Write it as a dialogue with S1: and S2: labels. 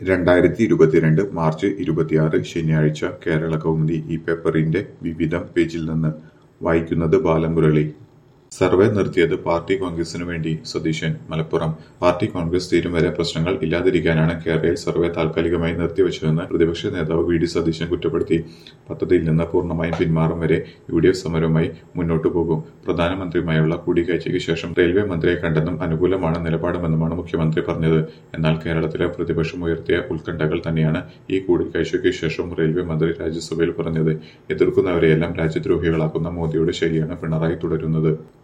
S1: 2022 March 26 ശനിയാഴ്ച കേരളകൗമുദി ഈ പേപ്പറിന്റെ വിവിധം പേജിൽ നിന്ന് വായിക്കുന്നത് ബാലമുരളി. സർവേ നിർത്തിയത് പാർട്ടി കോൺഗ്രസിനു വേണ്ടി സതീശൻ മലപ്പുറം. പാർട്ടി കോൺഗ്രസ് തീരും വരെ പ്രശ്നങ്ങൾ ഇല്ലാതിരിക്കാനാണ് കേരളയിൽ സർവേ താൽക്കാലികമായി നിർത്തിവച്ചതെന്ന് പ്രതിപക്ഷ നേതാവ് വി ഡി സതീശൻ കുറ്റപ്പെടുത്തി. പദ്ധതിയിൽ നിന്ന് പൂർണ്ണമായും പിന്മാറും വരെ UDF സമരവുമായി മുന്നോട്ടു പോകും. പ്രധാനമന്ത്രിയുമായുള്ള കൂടിക്കാഴ്ചയ്ക്ക് ശേഷം റെയിൽവേ മന്ത്രിയെ കണ്ടെന്നും അനുകൂലമാണ് നിലപാടുമെന്നുമാണ് മുഖ്യമന്ത്രി പറഞ്ഞത്. എന്നാൽ കേരളത്തിലെ പ്രതിപക്ഷം ഉയർത്തിയ ഉത്കണ്ഠകൾ തന്നെയാണ് ഈ കൂടിക്കാഴ്ചയ്ക്ക് ശേഷം റെയിൽവേ മന്ത്രി രാജ്യസഭയിൽ പറഞ്ഞത്. എതിർക്കുന്നവരെയെല്ലാം രാജ്യദ്രോഹികളാക്കുന്ന മോദിയുടെ ശൈലിയാണ് പിണറായി തുടരുന്നത്.